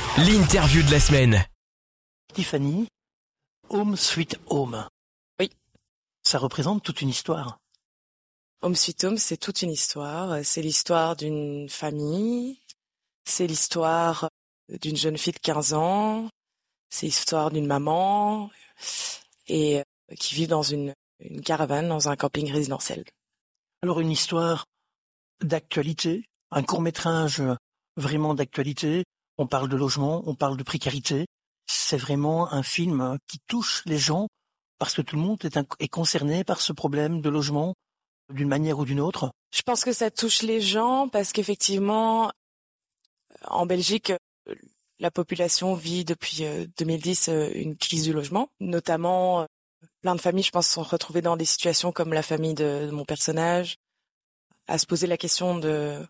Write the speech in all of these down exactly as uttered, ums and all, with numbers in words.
L'interview de la semaine. Tiffany, Home Sweet Home. Oui. Ça représente toute une histoire. Home Sweet Home, c'est toute une histoire. C'est l'histoire d'une famille. C'est l'histoire d'une jeune fille de quinze ans. C'est l'histoire d'une maman et qui vit dans une, une caravane dans un camping résidentiel. Alors une histoire d'actualité, un court-métrage vraiment d'actualité. On parle de logement, on parle de précarité. C'est vraiment un film qui touche les gens parce que tout le monde est, un, est concerné par ce problème de logement d'une manière ou d'une autre. Je pense que ça touche les gens parce qu'effectivement, en Belgique, la population vit depuis deux mille dix une crise du logement. Notamment, plein de familles, je pense, sont retrouvées dans des situations comme la famille de, de mon personnage, à se poser la question de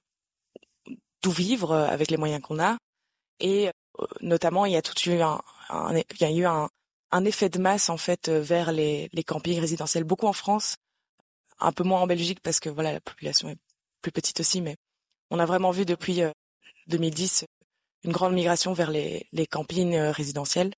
d'où vivre avec les moyens qu'on a. Et notamment, il y a tout eu un, un il y a eu un, un effet de masse en fait vers les, les campings résidentiels, beaucoup en France, un peu moins en Belgique parce que voilà la population est plus petite aussi, mais on a vraiment vu depuis deux mille dix une grande migration vers les, les campings résidentiels.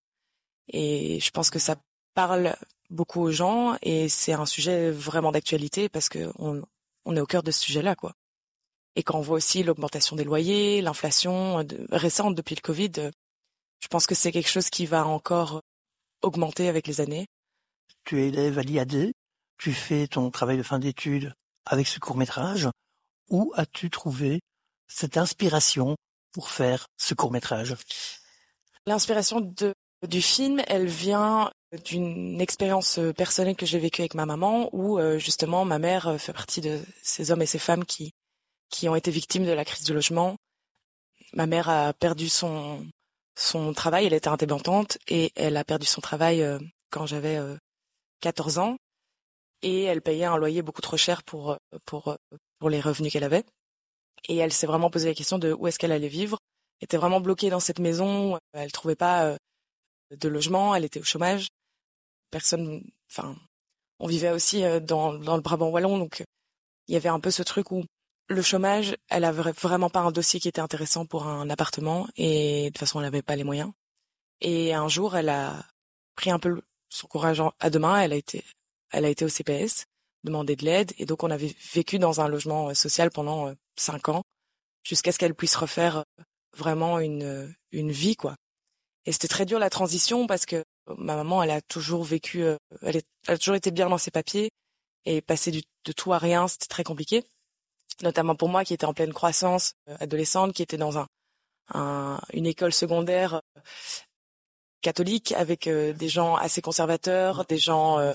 Et je pense que ça parle beaucoup aux gens et c'est un sujet vraiment d'actualité parce que on, on est au cœur de ce sujet-là, quoi. Et quand on voit aussi l'augmentation des loyers, l'inflation de, récente depuis le Covid, je pense que c'est quelque chose qui va encore augmenter avec les années. Tu es élève à l'I A D, tu fais ton travail de fin d'études avec ce court-métrage. Où as-tu trouvé cette inspiration pour faire ce court-métrage? L'inspiration de, du film, elle vient d'une expérience personnelle que j'ai vécue avec ma maman, où justement ma mère fait partie de ces hommes et ces femmes qui qui ont été victimes de la crise du logement. Ma mère a perdu son son travail, elle était indépendante et elle a perdu son travail euh, quand j'avais euh, quatorze ans et elle payait un loyer beaucoup trop cher pour pour pour les revenus qu'elle avait. Et elle s'est vraiment posé la question de où est-ce qu'elle allait vivre. Elle était vraiment bloquée dans cette maison, elle trouvait pas euh, de logement, elle était au chômage. Personne enfin on vivait aussi euh, dans dans le Brabant wallon, donc il y avait un peu ce truc où le chômage, elle avait vraiment pas un dossier qui était intéressant pour un appartement et de toute façon elle n'avait pas les moyens. Et un jour, elle a pris un peu son courage à deux mains. Elle a été, elle a été au C P S, demandé de l'aide et donc on avait vécu dans un logement social pendant cinq ans jusqu'à ce qu'elle puisse refaire vraiment une une vie, quoi. Et c'était très dur la transition parce que ma maman, elle a toujours vécu, elle, est, elle a toujours été bien dans ses papiers et passer du, de tout à rien, c'était très compliqué. Notamment pour moi qui était en pleine croissance euh, adolescente, qui était dans un, un une école secondaire euh, catholique avec euh, des gens assez conservateurs, des gens euh,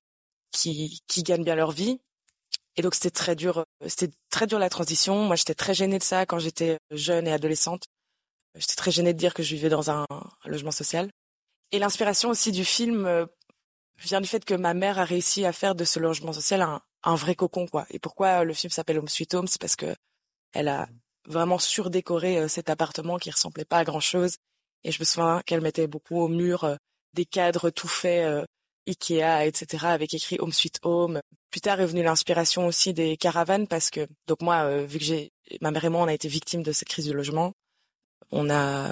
qui qui gagnent bien leur vie. Et donc c'était très dur, euh, c'était très dur la transition. Moi j'étais très gênée de ça quand j'étais jeune et adolescente. J'étais très gênée de dire que je vivais dans un, un logement social. Et l'inspiration aussi du film euh, vient du fait que ma mère a réussi à faire de ce logement social un un vrai cocon, quoi. Et pourquoi le film s'appelle Home Sweet Home, c'est parce que elle a vraiment surdécoré euh, cet appartement qui ressemblait pas à grand chose. Et je me souviens qu'elle mettait beaucoup au mur euh, des cadres tout faits euh, Ikea, et cetera, avec écrit Home Sweet Home. Plus tard est venue l'inspiration aussi des caravanes parce que donc moi, euh, vu que j'ai ma mère et moi, on a été victimes de cette crise du logement, on a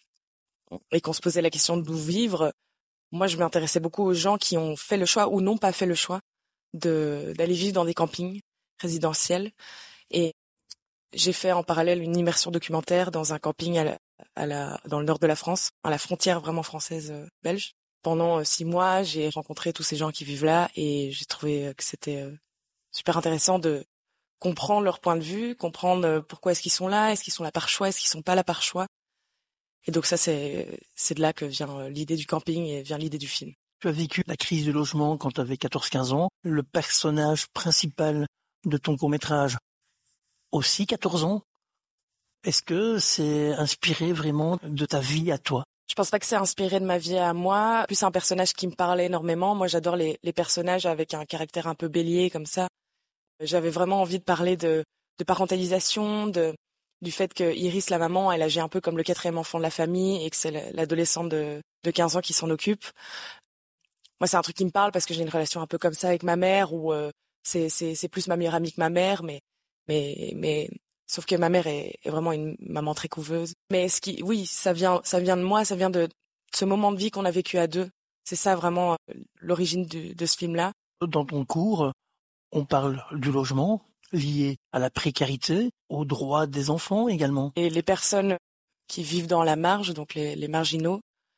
et qu'on se posait la question d'où vivre. Moi, je m'intéressais beaucoup aux gens qui ont fait le choix ou n'ont pas fait le choix de d'aller vivre dans des campings résidentiels et j'ai fait en parallèle une immersion documentaire dans un camping à la, à la dans le nord de la France, à la frontière vraiment française euh, belge. Pendant euh, six mois, j'ai rencontré tous ces gens qui vivent là et j'ai trouvé euh, que c'était euh, super intéressant de comprendre leur point de vue, comprendre euh, pourquoi est-ce qu'ils sont là, est-ce qu'ils sont là par choix, est-ce qu'ils sont pas là par choix. Et donc ça c'est c'est de là que vient euh, l'idée du camping et vient l'idée du film. Tu as vécu la crise du logement quand tu avais quatorze quinze ans. Le personnage principal de ton court-métrage, aussi quatorze ans. Est-ce que c'est inspiré vraiment de ta vie à toi? Je pense pas que c'est inspiré de ma vie à moi. Plus c'est un personnage qui me parlait énormément. Moi, j'adore les, les personnages avec un caractère un peu bélier comme ça. J'avais vraiment envie de parler de, de parentalisation, de du fait que Iris, la maman, elle agit un peu comme le quatrième enfant de la famille et que c'est l'adolescente de, de quinze ans qui s'en occupe. Moi, c'est un truc qui me parle parce que j'ai une relation un peu comme ça avec ma mère où euh, c'est, c'est, c'est plus ma meilleure amie que ma mère, mais, mais, mais Sauf que ma mère est, est vraiment une maman très couveuse. Mais ce qui, oui, ça vient, ça vient de moi, ça vient de ce moment de vie qu'on a vécu à deux. C'est ça vraiment euh, l'origine du, de ce film-là. Dans ton cours, on parle du logement lié à la précarité, aux droits des enfants également. Et les personnes qui vivent dans la marge, donc les, les marginaux,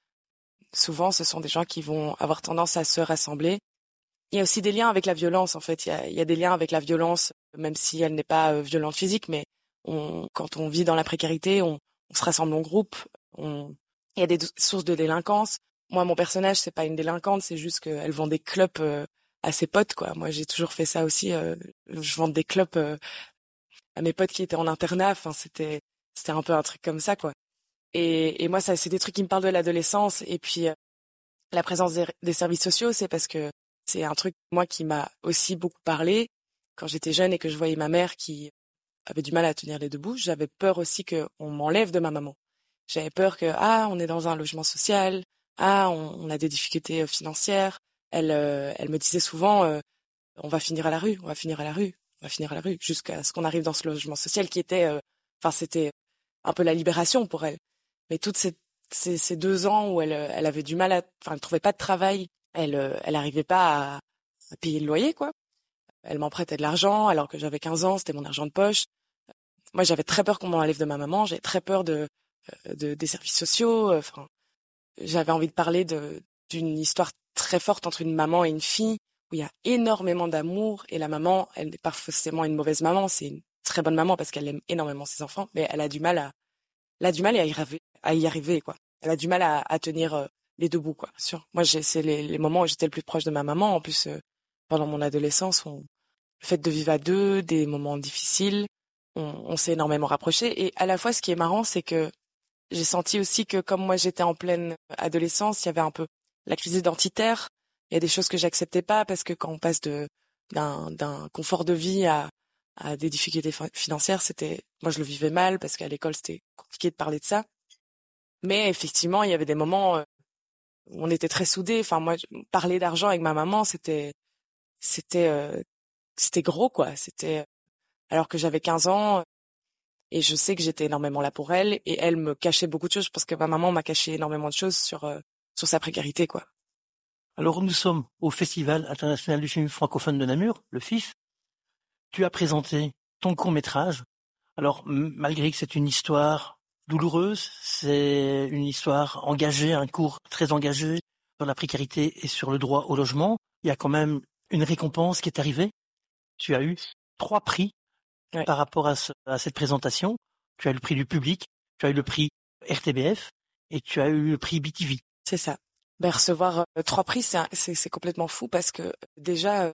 souvent ce sont des gens qui vont avoir tendance à se rassembler. Il y a aussi des liens avec la violence, en fait. Il y a, il y a des liens avec la violence, même si elle n'est pas euh, violente physique, mais on, quand on vit dans la précarité, on, on se rassemble en groupe. On, il y a des do- sources de délinquance. Moi, mon personnage, c'est pas une délinquante, c'est juste qu'elle vend des clopes euh, à ses potes, quoi. Moi, j'ai toujours fait ça aussi. Euh, je vends des clopes euh, à mes potes qui étaient en internat. Enfin, c'était, c'était un peu un truc comme ça, quoi. Et, et moi, ça, c'est des trucs qui me parlent de l'adolescence. Et puis, euh, la présence des, des services sociaux, c'est parce que c'est un truc, moi, qui m'a aussi beaucoup parlé. Quand j'étais jeune et que je voyais ma mère qui avait du mal à tenir les deux bouts, j'avais peur aussi qu'on m'enlève de ma maman. J'avais peur que, ah, on est dans un logement social, ah, on, on a des difficultés euh, financières. Elle, euh, elle me disait souvent, euh, on va finir à la rue, on va finir à la rue, on va finir à la rue, jusqu'à ce qu'on arrive dans ce logement social qui était, euh, enfin, c'était un peu la libération pour elle. Mais toutes ces, ces, ces deux ans où elle, elle avait du mal à, enfin, elle trouvait pas de travail, elle, euh, elle arrivait pas à, à payer le loyer, quoi. Elle m'en prêtait de l'argent alors que j'avais quinze ans, c'était mon argent de poche. Moi, j'avais très peur qu'on m'enlève de ma maman, j'avais très peur de, de des services sociaux. Enfin, j'avais envie de parler de d'une histoire très forte entre une maman et une fille où il y a énormément d'amour et la maman, elle n'est pas forcément une mauvaise maman, c'est une très bonne maman parce qu'elle aime énormément ses enfants, mais elle a du mal à, elle a du mal à y arriver, à y arriver quoi. Elle a du mal à, à tenir euh, les deux bouts quoi. Sûr. Moi, j'ai, c'est les, les moments où j'étais le plus proche de ma maman. En plus, euh, pendant mon adolescence, on, le fait de vivre à deux, des moments difficiles, on, on s'est énormément rapprochés. Et à la fois, ce qui est marrant, c'est que j'ai senti aussi que comme moi j'étais en pleine adolescence, il y avait un peu la crise identitaire. Il y a des choses que j'acceptais pas parce que quand on passe de d'un, d'un confort de vie à, à des difficultés fin- financières, c'était moi je le vivais mal parce qu'à l'école c'était compliqué de parler de ça. Mais effectivement, il y avait des moments euh, où on était très soudés. Enfin moi, je- parler d'argent avec ma maman, c'était c'était euh, c'était gros quoi. C'était alors que j'avais quinze ans. Et je sais que j'étais énormément là pour elle et elle me cachait beaucoup de choses. Je pense que ma maman m'a caché énormément de choses sur euh, sur sa précarité, quoi. Alors nous sommes au Festival international du film francophone de Namur, le F I F. Tu as présenté ton court-métrage. Alors m- malgré que c'est une histoire douloureuse, c'est une histoire engagée, un cours très engagé sur la précarité et sur le droit au logement, il y a quand même une récompense qui est arrivée. Tu as eu trois prix Ouais. par rapport à, ce, à cette présentation. Tu as eu le prix du public, tu as eu le prix R T B F et tu as eu le prix B T V. C'est ça. Ben, recevoir euh, trois prix, c'est, un- c'est c'est complètement fou parce que déjà euh,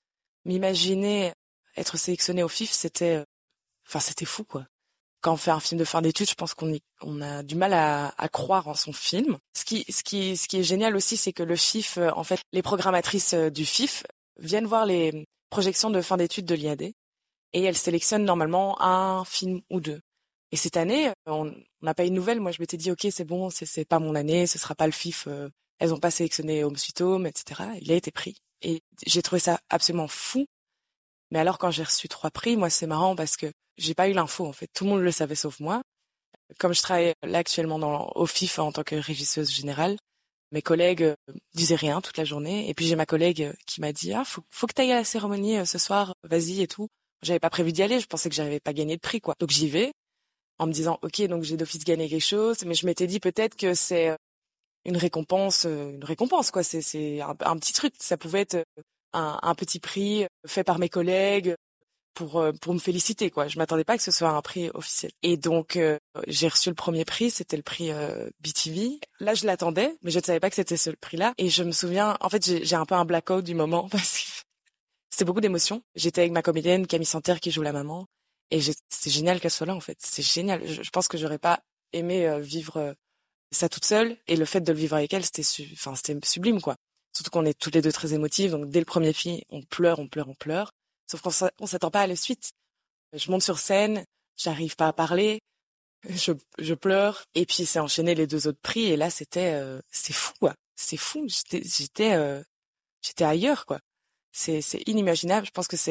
m'imaginer être sélectionné au F I F, c'était, euh, enfin c'était fou quoi. Quand on fait un film de fin d'études, je pense qu'on y, on a du mal à, à croire en son film. Ce qui, ce qui, ce qui est génial aussi, c'est que le F I F, euh, en fait, les programmatrices euh, du F I F viennent voir les projections de fin d'études de l'I A D et elles sélectionnent normalement un film ou deux. Et cette année, euh, on n'a pas eu de nouvelles. Moi, je m'étais dit, ok, c'est bon, c'est, c'est pas mon année, ce sera pas le F I F. euh, elles ont pas sélectionné Home Sweet Home, et cetera. Il a été pris. Et j'ai trouvé ça absolument fou. Mais alors, quand j'ai reçu trois prix, moi, c'est marrant parce que j'ai pas eu l'info, en fait. Tout le monde le savait sauf moi. Comme je travaille là actuellement dans, au F I F en tant que régisseuse générale, mes collègues euh, disaient rien toute la journée. Et puis j'ai ma collègue euh, qui m'a dit, ah, faut, faut que t'ailles à la cérémonie euh, ce soir, vas-y et tout. J'avais pas prévu d'y aller, je pensais que j'avais pas gagné de prix, quoi. Donc j'y vais en me disant, ok, donc j'ai d'office gagné quelque chose, mais je m'étais dit peut-être que c'est euh, une récompense, euh, une récompense, quoi. C'est, c'est un, un petit truc. Ça pouvait être euh, un, un petit prix euh, fait par mes collègues pour euh, pour me féliciter, quoi. Je m'attendais pas que ce soit un prix officiel. Et donc euh, j'ai reçu le premier prix, c'était le prix euh, B T V. Là, je l'attendais, mais je ne savais pas que c'était ce prix-là. Et je me souviens, en fait, j'ai, j'ai un peu un blackout du moment parce que c'était beaucoup d'émotions. J'étais avec ma comédienne Camille Santerre qui joue la maman, et j'ai, c'est génial qu'elle soit là, en fait. C'est génial. Je, je pense que j'aurais pas aimé euh, vivre euh, ça toute seule, et le fait de le vivre avec elle, c'était, su- enfin, c'était sublime, quoi. Surtout qu'on est toutes les deux très émotives, donc dès le premier film, on pleure, on pleure, on pleure. Sauf qu'on s'a- on s'attend pas à la suite. Je monte sur scène, j'arrive pas à parler, je, je pleure, et puis c'est enchaîné les deux autres prix, et là c'était, euh, c'est fou, quoi. C'est fou. J'étais, j'étais, euh, j'étais ailleurs, quoi. C'est, c'est inimaginable. Je pense que c'est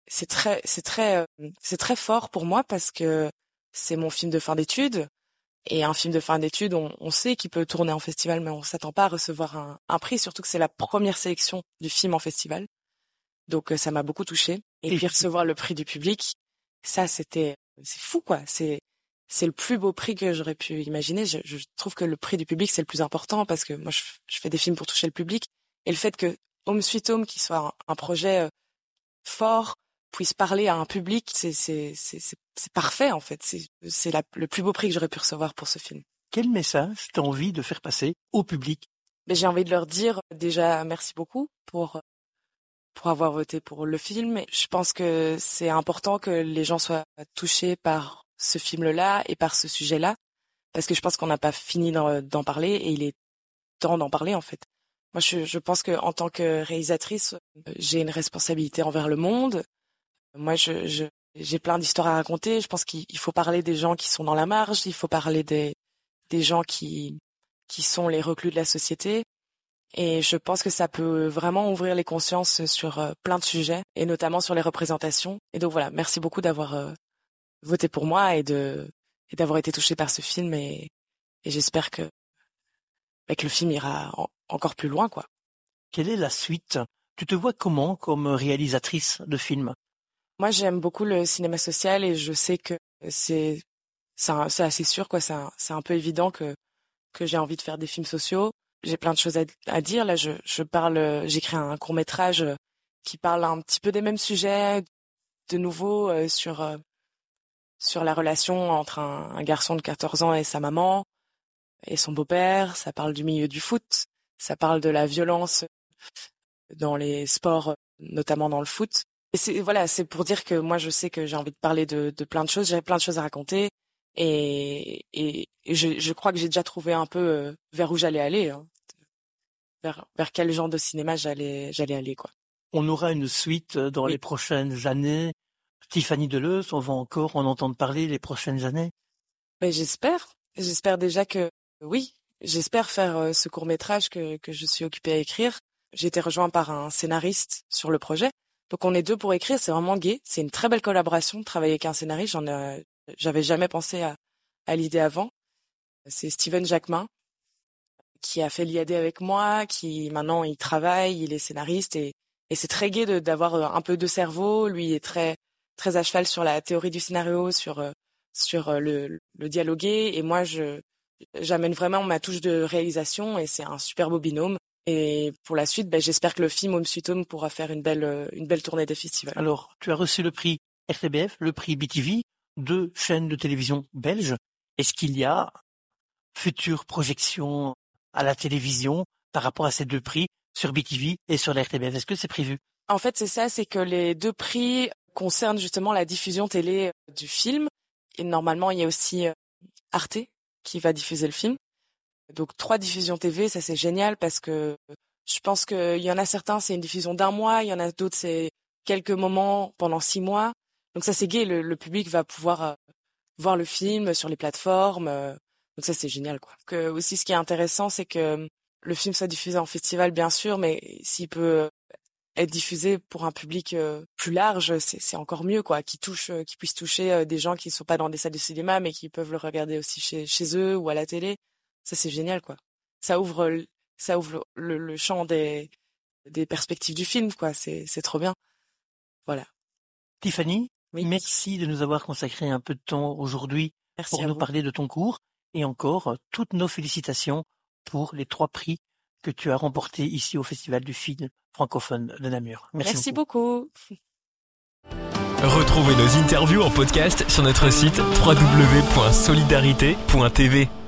c'est très, c'est très, euh, c'est très fort pour moi parce que c'est mon film de fin d'études. Et un film de fin d'études, on, on sait qu'il peut tourner en festival, mais on s'attend pas à recevoir un, un prix, surtout que c'est la première sélection du film en festival. Donc ça m'a beaucoup touchée. Et, et puis recevoir le prix du public, ça c'était, c'est fou quoi. C'est, c'est le plus beau prix que j'aurais pu imaginer. Je, je trouve que le prix du public c'est le plus important parce que moi je, je fais des films pour toucher le public. Et le fait que Home Sweet Home, qui soit un, un projet fort, puisse parler à un public, c'est c'est c'est c'est, c'est parfait en fait. C'est c'est la, le plus beau prix que j'aurais pu recevoir pour ce film. Quel message t'as envie de faire passer au public? Mais j'ai envie de leur dire déjà merci beaucoup pour pour avoir voté pour le film. Je pense que c'est important que les gens soient touchés par ce film-là et par ce sujet-là, parce que je pense qu'on n'a pas fini d'en, d'en parler et il est temps d'en parler en fait. Moi, je, je pense que en tant que réalisatrice, j'ai une responsabilité envers le monde. Moi, je, je, j'ai plein d'histoires à raconter. Je pense qu'il faut parler des gens qui sont dans la marge. Il faut parler des, des gens qui, qui sont les reclus de la société. Et je pense que ça peut vraiment ouvrir les consciences sur euh, plein de sujets, et notamment sur les représentations. Et donc voilà, merci beaucoup d'avoir euh, voté pour moi et de, et d'avoir été touché par ce film. Et, et j'espère que, bah, que le film ira en, encore plus loin, quoi. Quelle est la suite? Tu te vois comment comme réalisatrice de films? Moi, j'aime beaucoup le cinéma social et je sais que c'est c'est, un, c'est assez sûr, quoi. C'est un, c'est un peu évident que que j'ai envie de faire des films sociaux. J'ai plein de choses à, à dire. Là, je je parle, j'écris un court métrage qui parle un petit peu des mêmes sujets, de nouveau euh, sur euh, sur la relation entre un, un garçon de quatorze ans et sa maman et son beau-père. Ça parle du milieu du foot. Ça parle de la violence dans les sports, notamment dans le foot. Et c'est, voilà, c'est pour dire que moi, je sais que j'ai envie de parler de, de plein de choses. J'ai plein de choses à raconter. Et, et, et je, je crois que j'ai déjà trouvé un peu euh, vers où j'allais aller, hein. vers, vers quel genre de cinéma j'allais, j'allais aller, quoi. On aura une suite dans oui. les prochaines années. Tiffany Deleuze, on va encore en entendre parler les prochaines années. Ben, j'espère. J'espère déjà que, oui, j'espère faire euh, ce court-métrage que, que je suis occupée à écrire. J'ai été rejoint par un scénariste sur le projet. Donc on est deux pour écrire, c'est vraiment gai. C'est une très belle collaboration de travailler avec un scénariste. J'en ai, j'avais jamais pensé à, à l'idée avant. C'est Steven Jacquemin qui a fait l'I A D avec moi, qui maintenant il travaille, il est scénariste et, et c'est très gai de, d'avoir un peu de cerveau. Lui est très très à cheval sur la théorie du scénario, sur sur le, le dialoguer et moi je j'amène vraiment ma touche de réalisation et c'est un super beau binôme. Et pour la suite, ben, j'espère que le film Home Sweet Home pourra faire une belle, une belle tournée des festivals. Alors, tu as reçu le prix R T B F, le prix B T V, deux chaînes de télévision belges. Est-ce qu'il y a future projection à la télévision par rapport à ces deux prix sur B T V et sur la R T B F? Est-ce que c'est prévu? En fait, c'est ça, c'est que les deux prix concernent justement la diffusion télé du film. Et normalement, il y a aussi Arte qui va diffuser le film. Donc trois diffusions T V, ça c'est génial parce que je pense qu'il y en a certains, c'est une diffusion d'un mois, il y en a d'autres, c'est quelques moments pendant six mois. Donc ça c'est gai, le, le public va pouvoir euh, voir le film sur les plateformes. Euh, donc ça c'est génial, quoi. Que, aussi ce qui est intéressant, c'est que le film soit diffusé en festival, bien sûr, mais s'il peut être diffusé pour un public euh, plus large, c'est, c'est encore mieux, quoi. Qui touche, euh, qui puisse toucher euh, des gens qui ne sont pas dans des salles de cinéma, mais qui peuvent le regarder aussi chez, chez eux ou à la télé. Ça, c'est génial, quoi. Ça ouvre, ça ouvre le, le champ des, des perspectives du film, quoi. C'est, c'est trop bien. Voilà. Tiffany, oui. Merci de nous avoir consacré un peu de temps aujourd'hui merci pour nous vous. parler de ton cours. Et encore, toutes nos félicitations pour les trois prix que tu as remportés ici au Festival du film francophone de Namur. Merci, merci beaucoup. beaucoup. Retrouvez nos interviews en podcast sur notre site w w w point solidarité point t v.